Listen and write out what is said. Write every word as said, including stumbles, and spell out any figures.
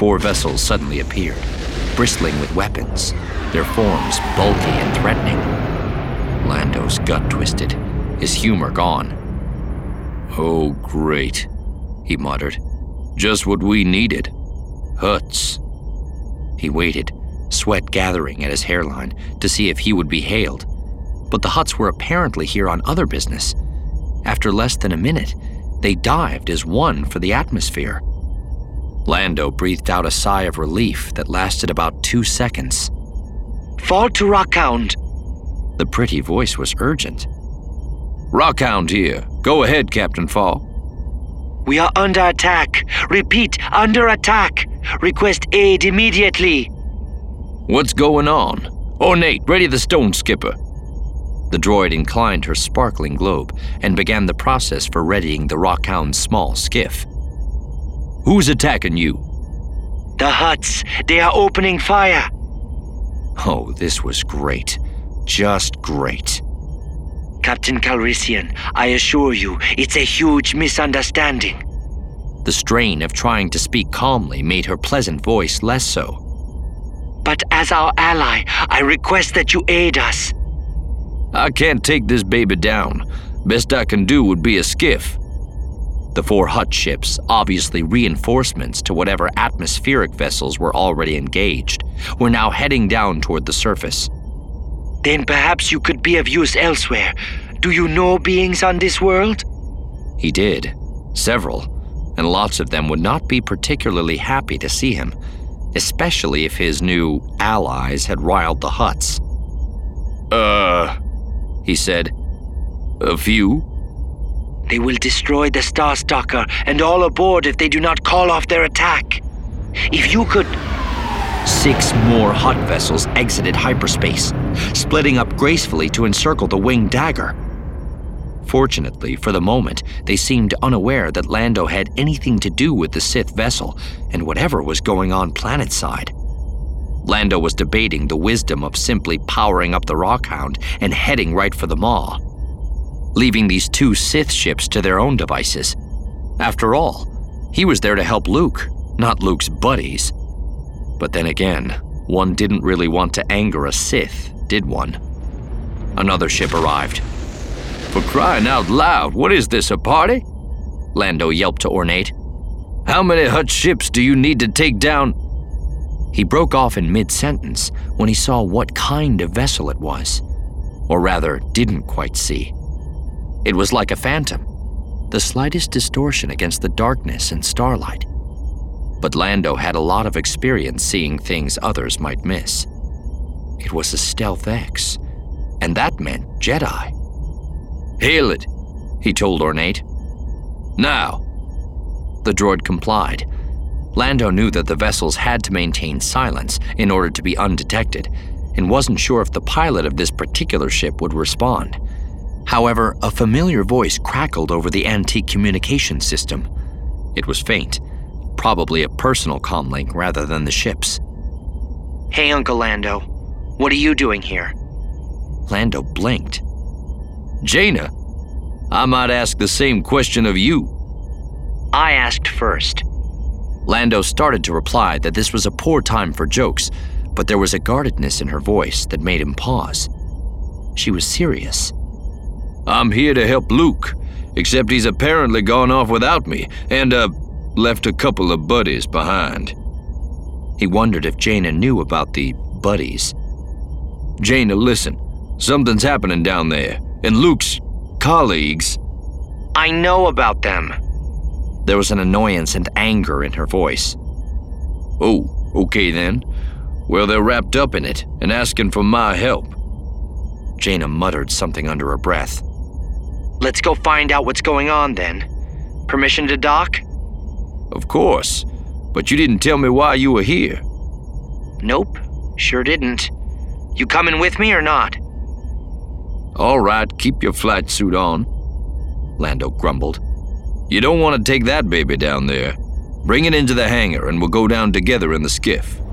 four vessels suddenly appeared, bristling with weapons, their forms bulky and threatening. Lando's gut twisted, his humor gone. "Oh, great," he muttered. "Just what we needed. Huts." He waited, sweat gathering at his hairline, to see if he would be hailed. But the huts were apparently here on other business. After less than a minute, they dived as one for the atmosphere. Lando breathed out a sigh of relief that lasted about two seconds. "Fall to Rockhound." The pretty voice was urgent. "Rockhound here. Go ahead, Captain Fall." "We are under attack. Repeat, under attack. Request aid immediately." "What's going on? Ornate, ready the stone skipper." The droid inclined her sparkling globe and began the process for readying the Rockhound's small skiff. "Who's attacking you?" "The huts. They are opening fire." Oh, this was great. Just great. "Captain Calrissian, I assure you, it's a huge misunderstanding." The strain of trying to speak calmly made her pleasant voice less so. "But as our ally, I request that you aid us." "I can't take this baby down. Best I can do would be a skiff." The four Hutt ships, obviously reinforcements to whatever atmospheric vessels were already engaged, were now heading down toward the surface. "Then perhaps you could be of use elsewhere. Do you know beings on this world?" He did. Several. And lots of them would not be particularly happy to see him, especially if his new allies had riled the Hutts. Uh, he said. "A few?" "They will destroy the Starstalker and all aboard if they do not call off their attack. If you could..." Six more Hutt vessels exited hyperspace, splitting up gracefully to encircle the winged dagger. Fortunately, for the moment, they seemed unaware that Lando had anything to do with the Sith vessel and whatever was going on planetside. Lando was debating the wisdom of simply powering up the Rockhound and heading right for the Maw, leaving these two Sith ships to their own devices. After all, he was there to help Luke, not Luke's buddies. But then again, one didn't really want to anger a Sith, did one? Another ship arrived. "For crying out loud, what is this, a party?" Lando yelped to Ornate. "How many Hutt ships do you need to take down?" He broke off in mid-sentence when he saw what kind of vessel it was. Or rather, didn't quite see. It was like a phantom, the slightest distortion against the darkness and starlight. But Lando had a lot of experience seeing things others might miss. It was a Stealth X, and that meant Jedi. "Hail it," he told Ornate. "Now." The droid complied. Lando knew that the vessels had to maintain silence in order to be undetected, and wasn't sure if the pilot of this particular ship would respond. However, a familiar voice crackled over the antique communication system. It was faint, probably a personal comlink rather than the ship's. "Hey, Uncle Lando. What are you doing here?" Lando blinked. "Jaina, I might ask the same question of you." "I asked first." Lando started to reply that this was a poor time for jokes, but there was a guardedness in her voice that made him pause. She was serious. "I'm here to help Luke, except he's apparently gone off without me and, uh, left a couple of buddies behind." He wondered if Jaina knew about the buddies. "Jaina, listen. Something's happening down there, and Luke's colleagues..." "I know about them." There was an annoyance and anger in her voice. "Oh, okay then. Well, they're wrapped up in it and asking for my help." Jaina muttered something under her breath. "Let's go find out what's going on then. Permission to dock?" "Of course, but you didn't tell me why you were here." "Nope, sure didn't. You coming with me or not?" "All right, keep your flight suit on," Lando grumbled. "You don't want to take that baby down there. Bring it into the hangar and we'll go down together in the skiff."